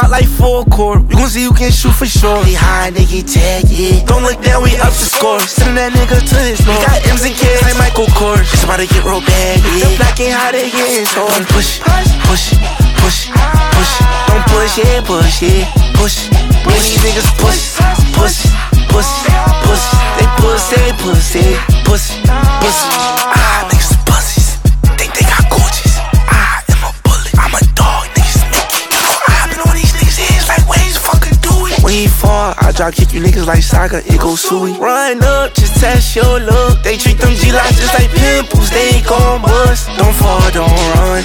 Glock like full court. We gon' see who can shoot for sure. They high, they get tagged, yeah. Don't look down, we up to score. Sending that nigga to his floor. We got M's and K's like Michael Kors. It's about to get real bad, yeah. The black ain't how they get so don't push, push, push, push. Don't push, yeah, push, yeah, push. These niggas push, push, push, push. They pussy, pussy, pussy, pussy. Ah, niggas pussies. Think they got gorgeous. I am a bullet. I'm a dog, niggas Mickey. I've been on these niggas' heads like ways fucking do it. When he fall, I drop kick you niggas like soccer, it go suey. Run up, just test your look. They treat them G-Locks just like pimples, they ain't gon' bust. Don't fall, don't run.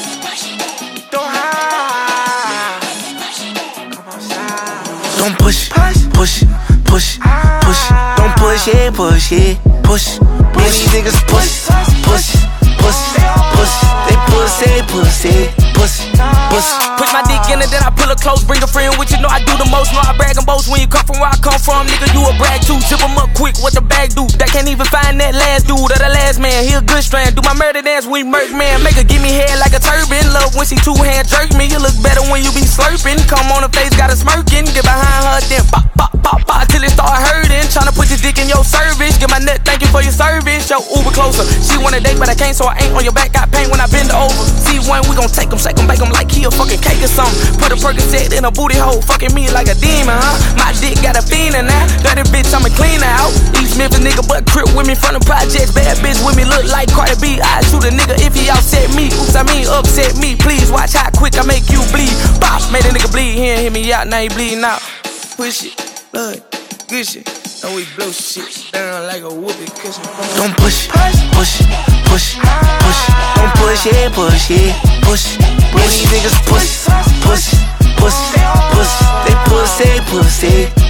Don't hide. Come outside. Don't push, push, push, push. Don't push, yeah, push, yeah, push. These niggas push, push, push, push. They pussy, pussy, pussy, pussy. Push my dick in it, then I pull it close. Bring a friend with you, know I do the most. Know I brag and boast when you come from where I come from. Nigga, you a brag too. Zip him up quick, what the bag do? That can't even find that last dude or the last man. He a good strand. Do my murder dance when you murk man. Make her give me head like a turban. Love when she two-hand jerk me. You look better when you be slurping. Come on her face, got her smirking. Get behind her, then pop, pop, pop, pop till it start hurting. Tryna put your dick in your service. Get my nut, thank you for your service. Yo, Uber closer. She wanna date, but I can't, so I ain't on your back. Got pain when I bend over. See one, we gon' take him, shake him, bake him like he a fucking cake or something. Put a Percocet in a booty hole, fucking me like a demon, huh? My dick got a fiend in that. Dirty bitch, I'ma clean her out. East Memphis nigga, but crip with me from the projects. Bad bitch with me, look like Cardi B. I shoot a nigga if he offset me. Oops, I mean upset me. Please watch how quick I make you bleed. Bop, made a nigga bleed. He ain't hit me out, now he bleeding out. Push it, blood, good shit. And we blow shit down like a whoopee cushion. Don't push, push, push, push. Don't push, yeah, push, yeah, push. These niggas push, push, push, push. They pussy, pussy.